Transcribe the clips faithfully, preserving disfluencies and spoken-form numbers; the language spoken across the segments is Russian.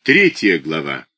Третья глава.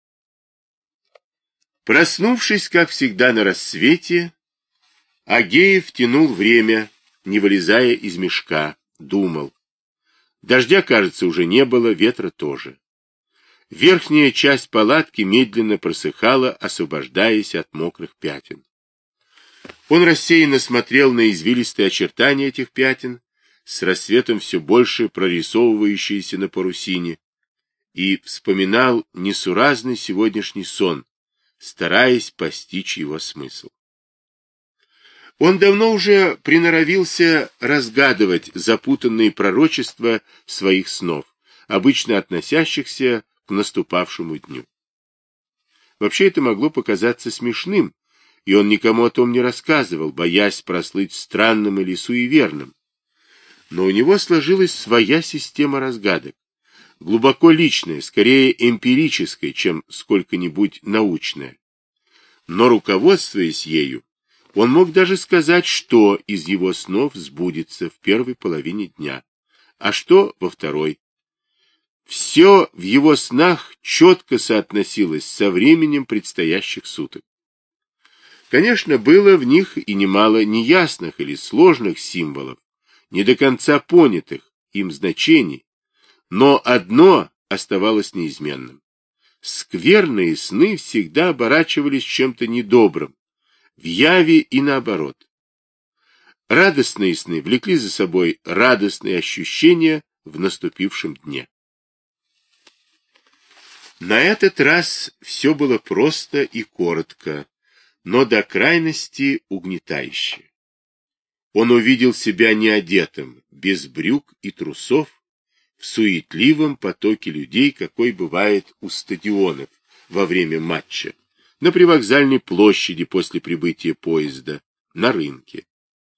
Проснувшись, как всегда, на рассвете, Агеев тянул время, не вылезая из мешка, думал. Дождя, кажется, уже не было, ветра тоже. Верхняя часть палатки медленно просыхала, освобождаясь от мокрых пятен. Он рассеянно смотрел на извилистые очертания этих пятен, с рассветом все больше прорисовывающиеся на парусине, и вспоминал несуразный сегодняшний сон, стараясь постичь его смысл. Он давно уже приноровился разгадывать запутанные пророчества своих снов, обычно относящихся к наступавшему дню. Вообще это могло показаться смешным, и он никому о том не рассказывал, боясь прослыть странным или суеверным. Но у него сложилась своя система разгадок, глубоко личная, скорее эмпирическая, чем сколько-нибудь научная. Но, руководствуясь ею, он мог даже сказать, что из его снов сбудется в первой половине дня, а что во второй. Все в его снах четко соотносилось со временем предстоящих суток. Конечно, было в них и немало неясных или сложных символов, не до конца понятых им значений, но одно оставалось неизменным. Скверные сны всегда оборачивались чем-то недобрым, в яве и наоборот. Радостные сны влекли за собой радостные ощущения в наступившем дне. На этот раз все было просто и коротко, но до крайности угнетающе. Он увидел себя неодетым, без брюк и трусов, в суетливом потоке людей, какой бывает у стадионов во время матча, на привокзальной площади после прибытия поезда, на рынке.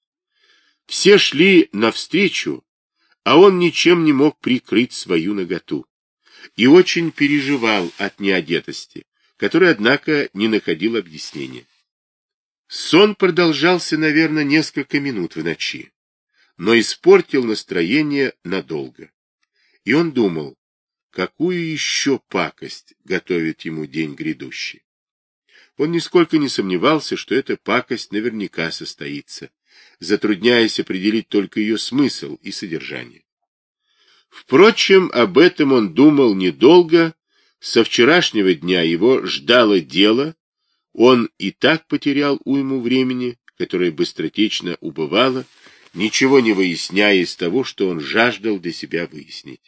Все шли навстречу, а он ничем не мог прикрыть свою наготу и очень переживал от неодетости, которая, однако, не находила объяснения. Сон продолжался, наверное, несколько минут в ночи, но испортил настроение надолго. И он думал, какую еще пакость готовит ему день грядущий. Он нисколько не сомневался, что эта пакость наверняка состоится, затрудняясь определить только ее смысл и содержание. Впрочем, об этом он думал недолго, со вчерашнего дня его ждало дело, он и так потерял уйму времени, которое быстротечно убывало, ничего не выясняя из того, что он жаждал для себя выяснить.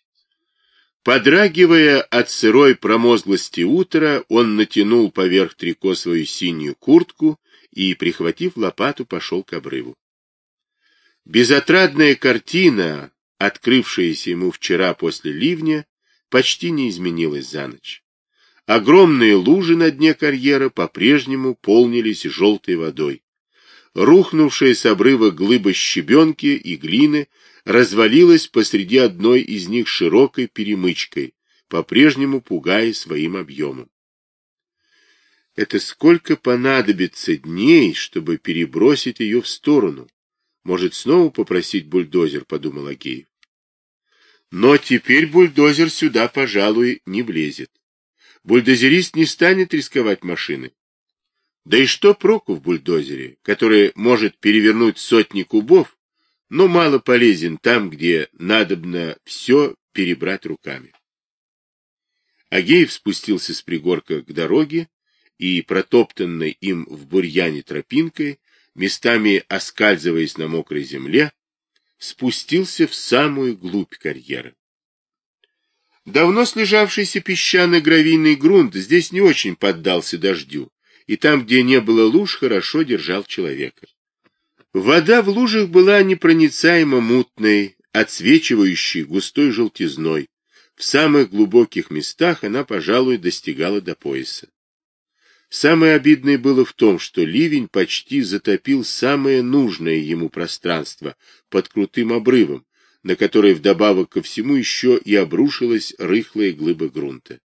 Подрагивая от сырой промозглости утра, он натянул поверх трико свою синюю куртку и, прихватив лопату, пошел к обрыву. Безотрадная картина, открывшаяся ему вчера после ливня, почти не изменилась за ночь. Огромные лужи на дне карьера по-прежнему полнились желтой водой. Рухнувшая с обрыва глыба щебенки и глины развалилась посреди одной из них широкой перемычкой, по-прежнему пугая своим объемом. Это сколько понадобится дней, чтобы перебросить ее в сторону? Может, снова попросить бульдозер, подумал Агеев. Но теперь бульдозер сюда, пожалуй, не влезет. Бульдозерист не станет рисковать машиной. Да и что проку в бульдозере, который может перевернуть сотни кубов, но мало полезен там, где надобно все перебрать руками. Агеев спустился с пригорка к дороге и, протоптанной им в бурьяне тропинкой, местами оскальзываясь на мокрой земле, спустился в самую глубь карьера. Давно слежавшийся песчано-гравийный грунт здесь не очень поддался дождю, и там, где не было луж, хорошо держал человека. Вода в лужах была непроницаемо мутной, отсвечивающей густой желтизной. В самых глубоких местах она, пожалуй, достигала до пояса. Самое обидное было в том, что ливень почти затопил самое нужное ему пространство под крутым обрывом, на который вдобавок ко всему еще и обрушилась рыхлая глыба грунта.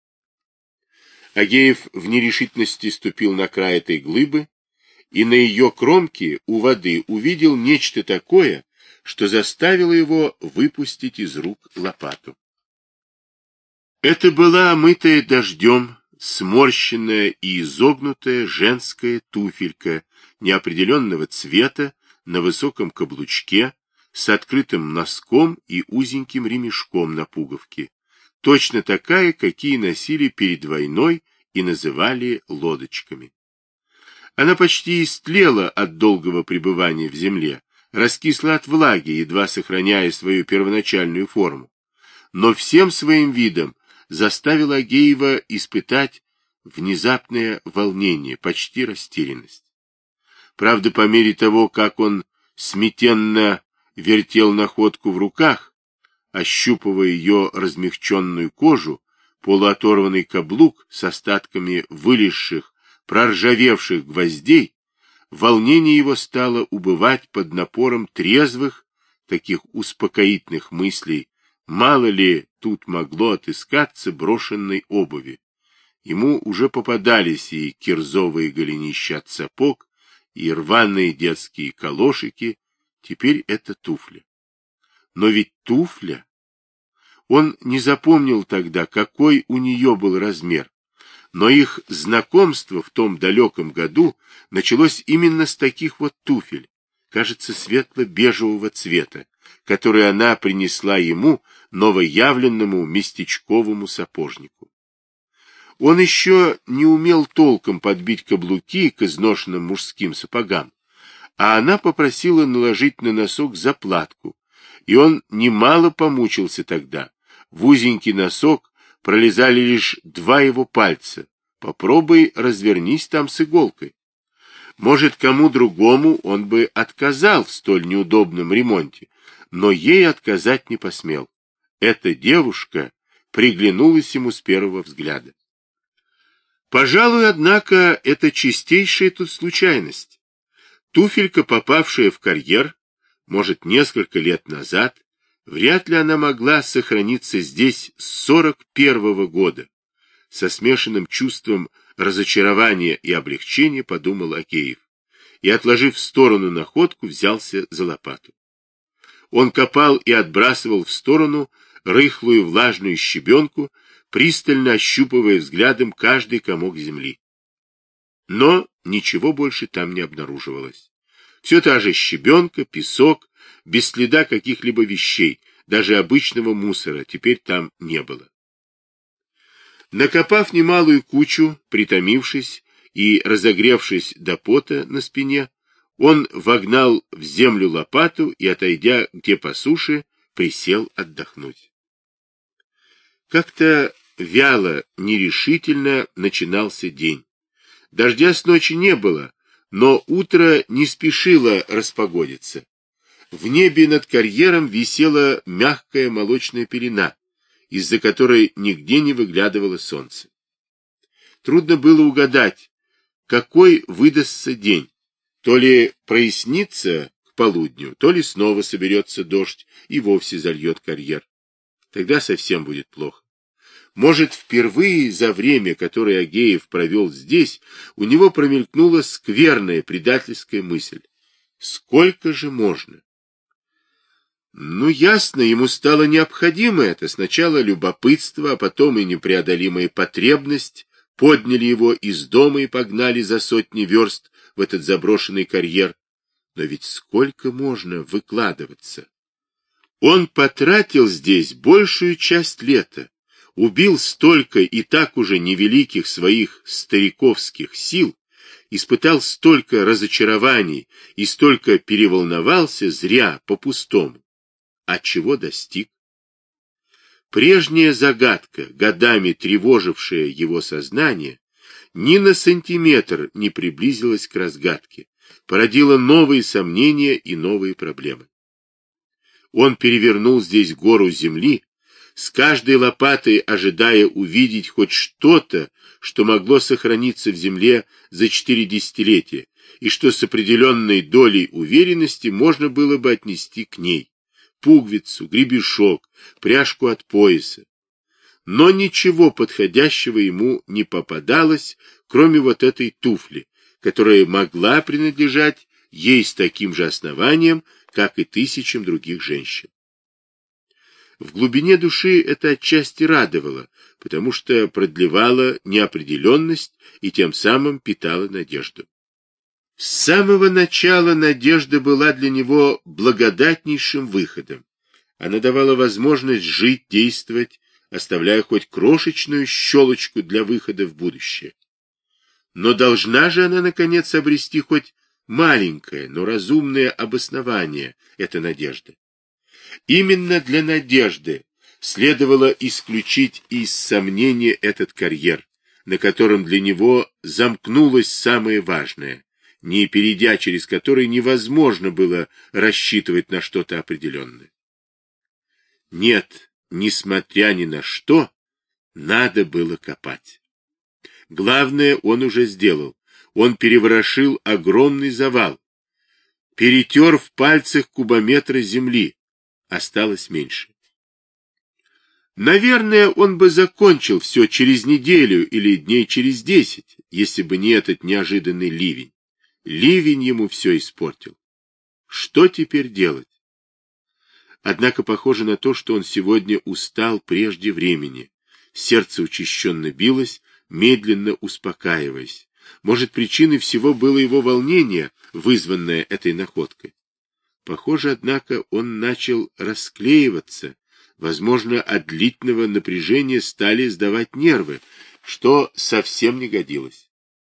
Агеев в нерешительности ступил на край этой глыбы и на ее кромке у воды увидел нечто такое, что заставило его выпустить из рук лопату. Это была омытая дождем, сморщенная и изогнутая женская туфелька неопределенного цвета на высоком каблучке с открытым носком и узеньким ремешком на пуговке, точно такая, какие носили перед войной и называли лодочками. Она почти истлела от долгого пребывания в земле, раскисла от влаги, едва сохраняя свою первоначальную форму, но всем своим видом заставила Агеева испытать внезапное волнение, почти растерянность. Правда, по мере того, как он смятенно вертел находку в руках, ощупывая ее размягченную кожу, полуоторванный каблук с остатками вылезших, проржавевших гвоздей, волнение его стало убывать под напором трезвых, таких успокоительных мыслей, мало ли тут могло отыскаться брошенной обуви. Ему уже попадались и кирзовые голенища от сапог, и рваные детские калошики, теперь это туфли. Но ведь туфля... Он не запомнил тогда, какой у нее был размер, но их знакомство в том далеком году началось именно с таких вот туфель, кажется, светло-бежевого цвета, которые она принесла ему, новоявленному местечковому сапожнику. Он еще не умел толком подбить каблуки к изношенным мужским сапогам, а она попросила наложить на носок заплатку, и он немало помучился тогда. В узенький носок пролезали лишь два его пальца. Попробуй развернись там с иголкой. Может, кому другому он бы отказал в столь неудобном ремонте, но ей отказать не посмел. Эта девушка приглянулась ему с первого взгляда. Пожалуй, однако, это чистейшая тут случайность. Туфелька, попавшая в карьер, может, несколько лет назад, вряд ли она могла сохраниться здесь с сорок первого года. Со смешанным чувством разочарования и облегчения подумал Агеев и, отложив в сторону находку, взялся за лопату. Он копал и отбрасывал в сторону рыхлую влажную щебенку, пристально ощупывая взглядом каждый комок земли. Но ничего больше там не обнаруживалось. Все та же щебенка, песок, без следа каких-либо вещей, даже обычного мусора, теперь там не было. Накопав немалую кучу, притомившись и разогревшись до пота на спине, он вогнал в землю лопату и, отойдя где по суше, присел отдохнуть. Как-то вяло, нерешительно начинался день. Дождя с ночи не было, но утро не спешило распогодиться. В небе над карьером висела мягкая молочная пелена, из-за которой нигде не выглядывало солнце. Трудно было угадать, какой выдастся день. То ли прояснится к полудню, то ли снова соберется дождь и вовсе зальет карьер. Тогда совсем будет плохо. Может, впервые за время, которое Агеев провел здесь, у него промелькнула скверная предательская мысль. Сколько же можно? Ну, ясно, ему стало необходимо это. Сначала любопытство, а потом и непреодолимая потребность подняли его из дома и погнали за сотни верст в этот заброшенный карьер. Но ведь сколько можно выкладываться? Он потратил здесь большую часть лета, убил столько и так уже невеликих своих стариковских сил, испытал столько разочарований и столько переволновался зря, по-пустому. А чего достиг? Прежняя загадка, годами тревожившая его сознание, ни на сантиметр не приблизилась к разгадке, породила новые сомнения и новые проблемы. Он перевернул здесь гору земли, с каждой лопатой ожидая увидеть хоть что-то, что могло сохраниться в земле за четыре десятилетия, и что с определенной долей уверенности можно было бы отнести к ней. Пуговицу, гребешок, пряжку от пояса. Но ничего подходящего ему не попадалось, кроме вот этой туфли, которая могла принадлежать ей с таким же основанием, как и тысячам других женщин. В глубине души это отчасти радовало, потому что продлевало неопределенность и тем самым питало надежду. С самого начала надежда была для него благодатнейшим выходом. Она давала возможность жить, действовать, оставляя хоть крошечную щелочку для выхода в будущее. Но должна же она, наконец, обрести хоть маленькое, но разумное обоснование, эта надежда. Именно для надежды следовало исключить из сомнения этот карьер, на котором для него замкнулось самое важное, не перейдя через который невозможно было рассчитывать на что-то определенное. Нет, несмотря ни на что, надо было копать. Главное он уже сделал. Он переворошил огромный завал, перетер в пальцах кубометра земли. Осталось меньше. Наверное, он бы закончил все через неделю или дней через десять, если бы не этот неожиданный ливень. Ливень ему все испортил. Что теперь делать? Однако похоже на то, что он сегодня устал прежде времени. Сердце учащенно билось, медленно успокаиваясь. Может, причиной всего было его волнение, вызванное этой находкой. Похоже, однако, он начал расклеиваться. Возможно, от длительного напряжения стали сдавать нервы, что совсем не годилось.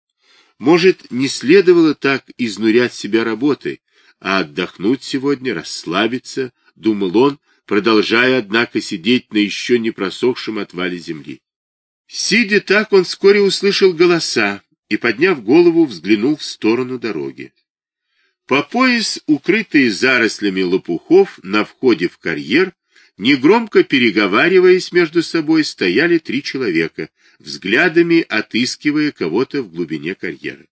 Может, не следовало так изнурять себя работой, а отдохнуть сегодня, расслабиться, думал он, продолжая, однако, сидеть на еще не просохшем отвале земли. Сидя так, он вскоре услышал голоса и, подняв голову, взглянул в сторону дороги. По пояс, укрытые зарослями лопухов, на входе в карьер, негромко переговариваясь между собой, стояли три человека, взглядами отыскивая кого-то в глубине карьера.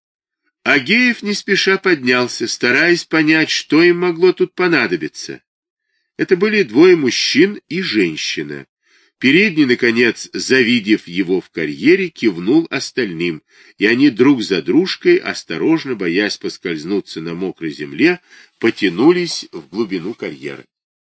Агеев не спеша поднялся, стараясь понять, что им могло тут понадобиться. Это были двое мужчин и женщина. Передний, наконец, завидев его в карьере, кивнул остальным, и они друг за дружкой, осторожно, боясь поскользнуться на мокрой земле, потянулись в глубину карьера.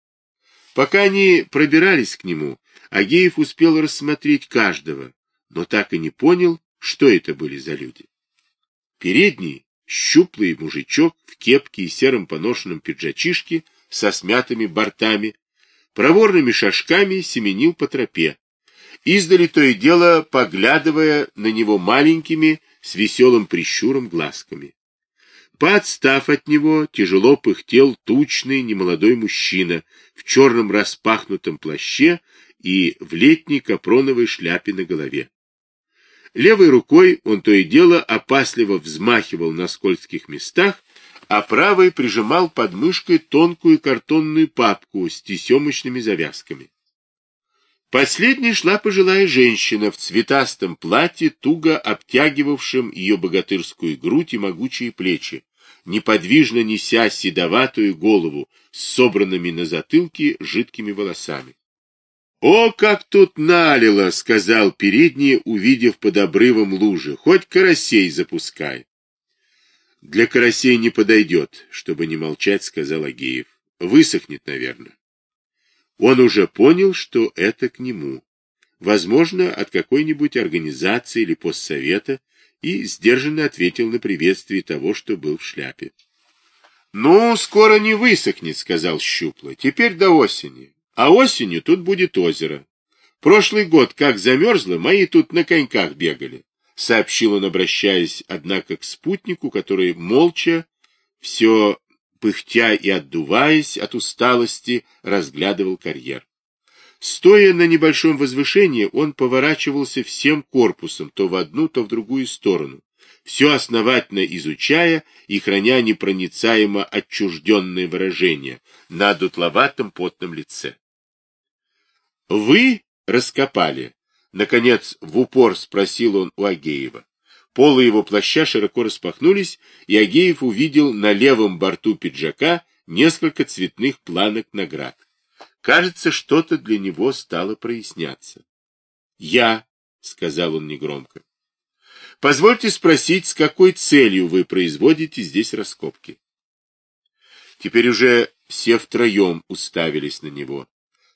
Пока они пробирались к нему, Агеев успел рассмотреть каждого, но так и не понял, что это были за люди. Передний — щуплый мужичок в кепке и сером поношенном пиджачишке со смятыми бортами, проворными шажками семенил по тропе, издали то и дело поглядывая на него маленькими, с веселым прищуром глазками. Поотстав от него, тяжело пыхтел тучный немолодой мужчина в черном распахнутом плаще и в летней капроновой шляпе на голове. Левой рукой он то и дело опасливо взмахивал на скользких местах, а правой прижимал под мышкой тонкую картонную папку с тесемочными завязками. Последней шла пожилая женщина в цветастом платье, туго обтягивавшем ее богатырскую грудь и могучие плечи, неподвижно неся седоватую голову с собранными на затылке жидкими волосами. — О, как тут налило! — сказал передний, увидев под обрывом лужи. — Хоть карасей запускай. — Для карасей не подойдет, чтобы не молчать, — сказал Агеев. — Высохнет, наверное. Он уже понял, что это к нему. Возможно, от какой-нибудь организации или постсовета, и сдержанно ответил на приветствие того, что был в шляпе. — Ну, скоро не высохнет, — сказал Щуплый. — Теперь до осени. А осенью тут будет озеро. Прошлый год, как замерзло, мои тут на коньках бегали, — сообщил он, обращаясь, однако, к спутнику, который молча, все пыхтя и отдуваясь от усталости, разглядывал карьер. Стоя на небольшом возвышении, он поворачивался всем корпусом, то в одну, то в другую сторону, все основательно изучая и храня непроницаемо отчужденное выражение на дутловатом потном лице. — Вы раскопали? — наконец в упор спросил он у Агеева. Полы его плаща широко распахнулись, и Агеев увидел на левом борту пиджака несколько цветных планок наград. Кажется, что-то для него стало проясняться. — Я, — сказал он негромко. — Позвольте спросить, с какой целью вы производите здесь раскопки? Теперь уже все втроем уставились на него.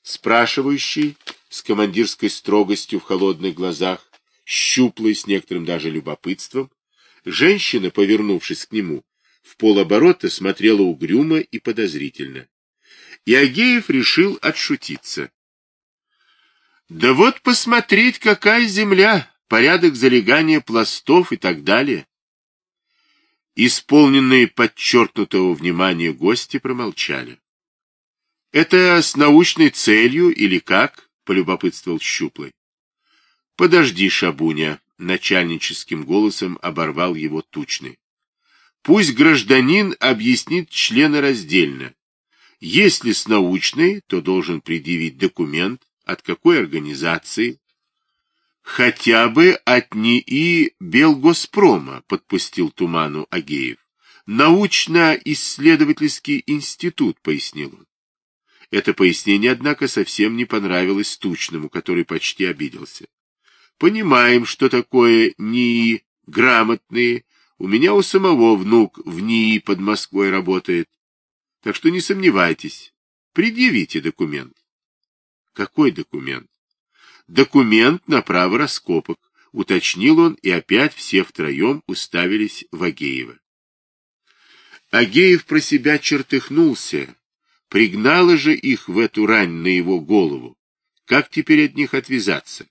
Спрашивающий, с командирской строгостью в холодных глазах, щуплый, с некоторым даже любопытством, женщина, повернувшись к нему, в полоборота смотрела угрюмо и подозрительно. И Агеев решил отшутиться. Да вот посмотреть, какая земля, порядок залегания пластов и так далее. Исполненные подчеркнутого внимания гости промолчали. Это с научной целью или как? Полюбопытствовал Щуплый. Подожди, Шабуня, начальническим голосом оборвал его Тучный. Пусть гражданин объяснит членораздельно. Если с научной, то должен предъявить документ, от какой организации. Хотя бы от НИИ Белгоспрома, подпустил туману Агеев. Научно-исследовательский институт, пояснил он. Это пояснение, однако, совсем не понравилось Тучному, который почти обиделся. Понимаем, что такое НИИ, грамотные. У меня у самого внук в НИИ под Москвой работает. Так что не сомневайтесь, предъявите документ. Какой документ? Документ на право раскопок, уточнил он, и опять все втроем уставились в Агеева. Агеев про себя чертыхнулся. Пригнало же их в эту рань на его голову. Как теперь от них отвязаться?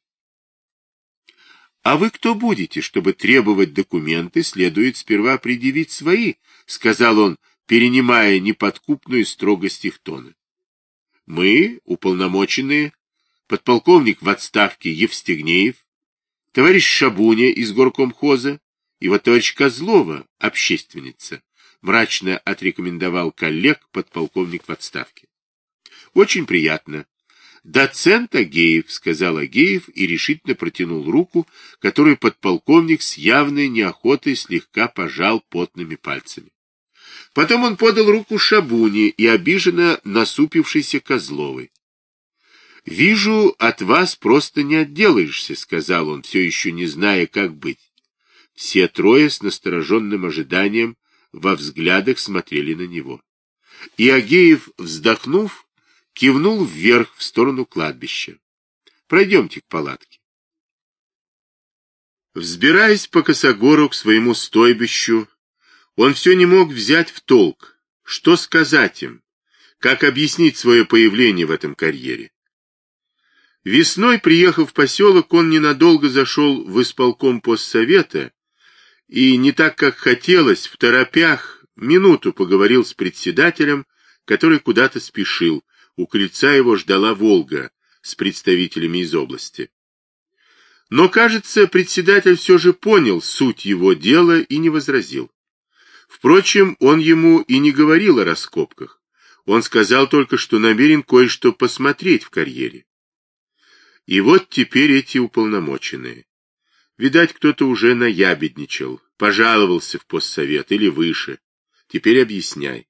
А вы кто будете, чтобы требовать документы, следует сперва предъявить свои, сказал он, перенимая неподкупную строгость их тона. Мы, уполномоченные, подполковник в отставке Евстигнеев, товарищ Шабуня из горкомхоза и вот товарищ Козлова, общественница, мрачно отрекомендовал коллег подполковник в отставке. Очень приятно. Доцент Агеев, сказал Агеев и решительно протянул руку, которую подполковник с явной неохотой слегка пожал потными пальцами. Потом он подал руку Шабуне и обиженно насупившейся Козловой. «Вижу, от вас просто не отделаешься», — сказал он, все еще не зная, как быть. Все трое с настороженным ожиданием во взглядах смотрели на него. И Агеев, вздохнув, кивнул вверх в сторону кладбища. «Пройдемте к палатке». Взбираясь по косогору к своему стойбищу, он все не мог взять в толк, что сказать им, как объяснить свое появление в этом карьере. Весной, приехав в поселок, он ненадолго зашел в исполком постсовета и, не так как хотелось, в торопях минуту поговорил с председателем, который куда-то спешил. У крыльца его ждала «Волга» с представителями из области. Но, кажется, председатель все же понял суть его дела и не возразил. Впрочем, он ему и не говорил о раскопках. Он сказал только, что намерен кое-что посмотреть в карьере. И вот теперь эти уполномоченные. Видать, кто-то уже наябедничал, пожаловался в постсовет или выше. Теперь объясняй.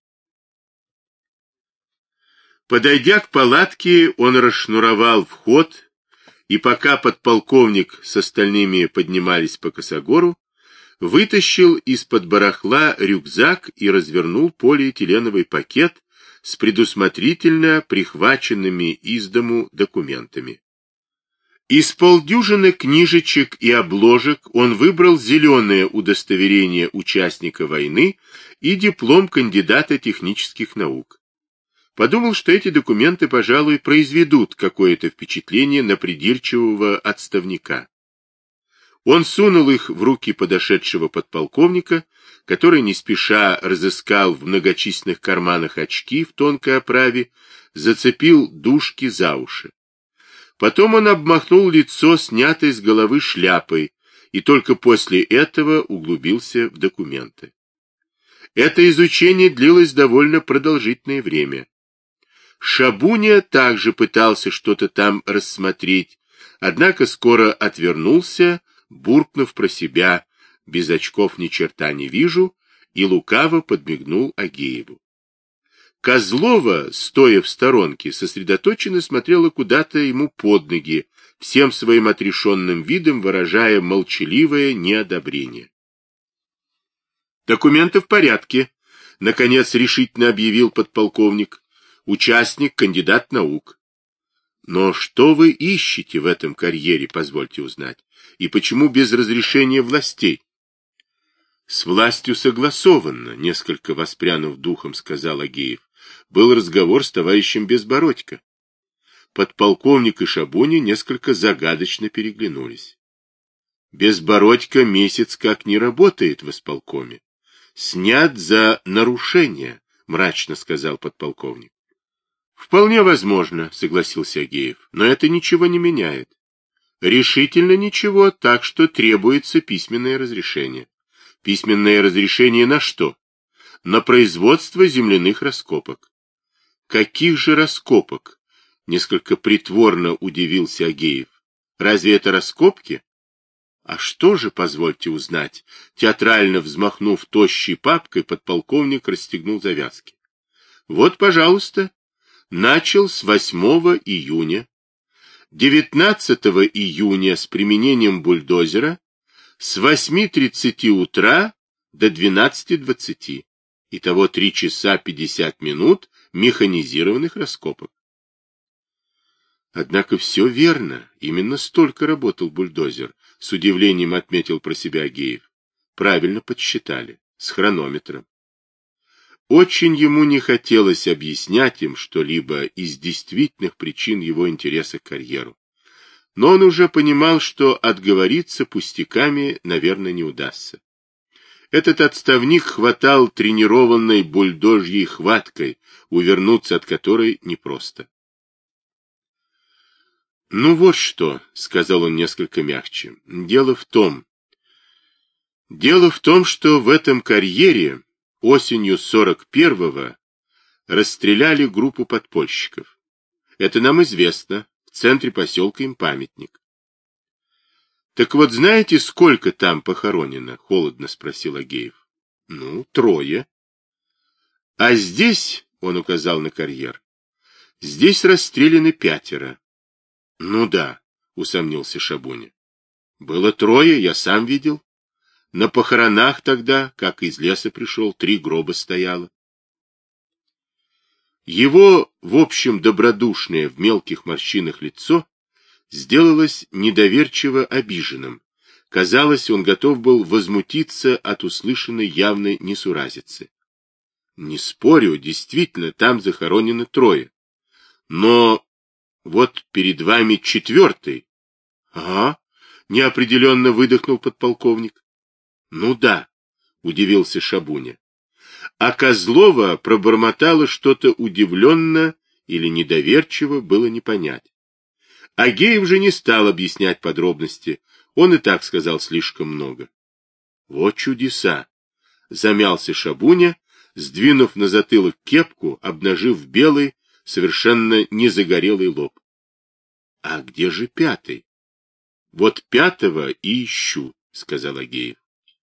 Подойдя к палатке, он расшнуровал вход, и пока подполковник с остальными поднимались по косогору, вытащил из-под барахла рюкзак и развернул полиэтиленовый пакет с предусмотрительно прихваченными из дому документами. Из полдюжины книжечек и обложек он выбрал зеленое удостоверение участника войны и диплом кандидата технических наук. Подумал, что эти документы, пожалуй, произведут какое-то впечатление на придирчивого отставника. Он сунул их в руки подошедшего подполковника, который не спеша разыскал в многочисленных карманах очки в тонкой оправе, зацепил дужки за уши. Потом он обмахнул лицо, снятой с головы шляпой, и только после этого углубился в документы. Это изучение длилось довольно продолжительное время. Шабуня также пытался что-то там рассмотреть, однако скоро отвернулся, буркнув про себя: без очков ни черта не вижу, и лукаво подмигнул Агееву. Козлова, стоя в сторонке, сосредоточенно смотрела куда-то ему под ноги, всем своим отрешенным видом выражая молчаливое неодобрение. «Документы в порядке», — наконец решительно объявил подполковник. «Участник, кандидат наук». Но что вы ищете в этом карьере, позвольте узнать? И почему без разрешения властей? С властью согласованно, несколько воспрянув духом, сказал Агеев. Был разговор с товарищем Безбородько. Подполковник и Шабуня несколько загадочно переглянулись. Безбородько месяц как не работает в исполкоме. Снят за нарушение, мрачно сказал подполковник. Вполне возможно, согласился Агеев, но это ничего не меняет. Решительно ничего, так что требуется письменное разрешение. Письменное разрешение на что? На производство земляных раскопок. Каких же раскопок? Несколько притворно удивился Агеев. Разве это раскопки? А что же, позвольте узнать? Театрально взмахнув тощей папкой, подполковник расстегнул завязки. Вот, пожалуйста, начал с восьмого июня. девятнадцатого июня с применением бульдозера с восьми тридцати утра до двенадцати двадцати. Итого три часа пятьдесят минут механизированных раскопок. Однако все верно, именно столько работал бульдозер, с удивлением отметил про себя Агеев. Правильно подсчитали, с хронометром. Очень ему не хотелось объяснять им что-либо из действительных причин его интереса к карьеру. Но он уже понимал, что отговориться пустяками, наверное, не удастся. Этот отставник хватал тренированной бульдожьей хваткой, увернуться от которой непросто. «Ну вот что», — сказал он несколько мягче, — «дело в том, дело в том, что в этом карьере осенью сорок первого расстреляли группу подпольщиков. Это нам известно, в центре поселка им памятник». «Так вот, знаете, сколько там похоронено?» — холодно спросил Агеев. «Ну, трое». «А здесь, — он указал на карьер, — здесь расстреляны пятеро». «Ну да», — усомнился Шабуня. «Было трое, я сам видел. На похоронах тогда, как из леса пришел, три гроба стояло». Его, в общем, добродушное в мелких морщинах лицо сделалось недоверчиво обиженным. Казалось, он готов был возмутиться от услышанной явной несуразицы. «Не спорю, действительно, там захоронено трое. Но... вот перед вами четвертый». — Ага, — неопределенно выдохнул подполковник. — Ну да, — удивился Шабуня. А Козлова пробормотала что-то удивленно или недоверчиво, было не понять. Агеев же не стал объяснять подробности, он и так сказал слишком много. — Вот чудеса! — замялся Шабуня, сдвинув на затылок кепку, обнажив белый, совершенно незагорелый лоб. — А где же пятый? — Вот пятого и ищу, — сказал Агеев.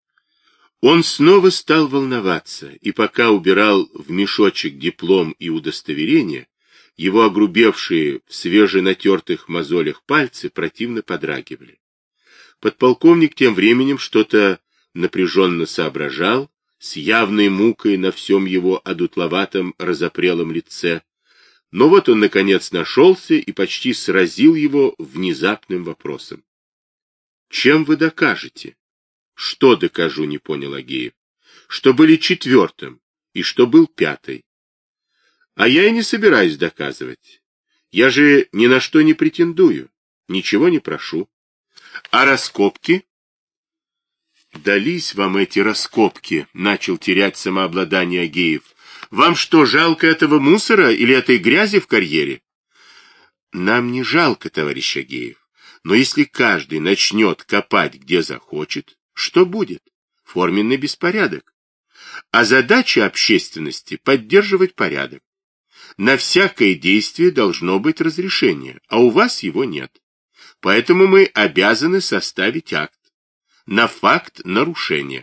Он снова стал волноваться, и пока убирал в мешочек диплом и удостоверение, его огрубевшие в свеженатертых мозолях пальцы противно подрагивали. Подполковник тем временем что-то напряженно соображал, с явной мукой на всем его одутловатом разопрелом лице. Но вот он, наконец, нашелся и почти сразил его внезапным вопросом. — Чем вы докажете? — Что докажу, не понял Агеев. — Что были четвертым и что был пятый. — А я и не собираюсь доказывать. Я же ни на что не претендую, ничего не прошу. — А раскопки? — Дались вам эти раскопки, — начал терять самообладание Агеев. — Вам что, жалко этого мусора или этой грязи в карьере? — Нам не жалко, товарищ Агеев, но если каждый начнет копать где захочет, что будет? Форменный беспорядок. А задача общественности — поддерживать порядок. На всякое действие должно быть разрешение, а у вас его нет. Поэтому мы обязаны составить акт на факт нарушения.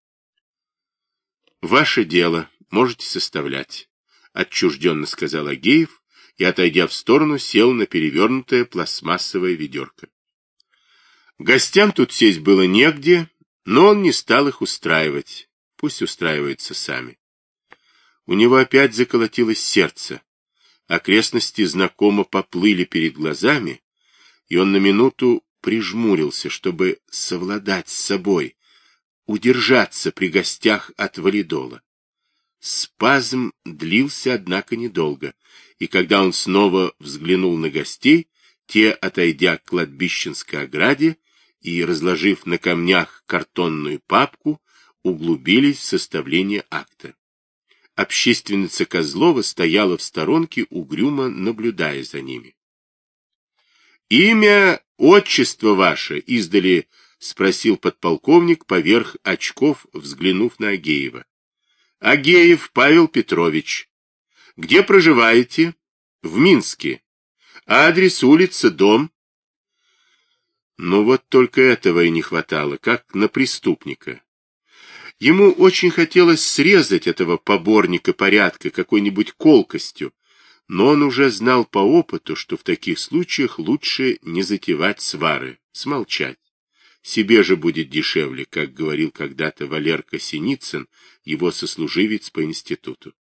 Ваше дело, можете составлять, отчужденно сказал Агеев и, отойдя в сторону, сел на перевернутое пластмассовое ведерко. Гостям тут сесть было негде, но он не стал их устраивать, пусть устраиваются сами. У него опять заколотилось сердце. Окрестности знакомо поплыли перед глазами, и он на минуту прижмурился, чтобы совладать с собой, удержаться при гостях от валидола. Спазм длился, однако, недолго, и когда он снова взглянул на гостей, те, отойдя к кладбищенской ограде и разложив на камнях картонную папку, углубились в составление акта. Общественница Козлова стояла в сторонке, угрюмо наблюдая за ними. — Имя, отчество ваше, — издали спросил подполковник поверх очков, взглянув на Агеева. — Агеев Павел Петрович. — Где проживаете? — В Минске. — Адрес, улица, дом? Ну вот только этого и не хватало, как на преступника. Ему очень хотелось срезать этого поборника порядка какой-нибудь колкостью, но он уже знал по опыту, что в таких случаях лучше не затевать свары, смолчать. Себе же будет дешевле, как говорил когда-то Валерка Синицын, его сослуживец по институту.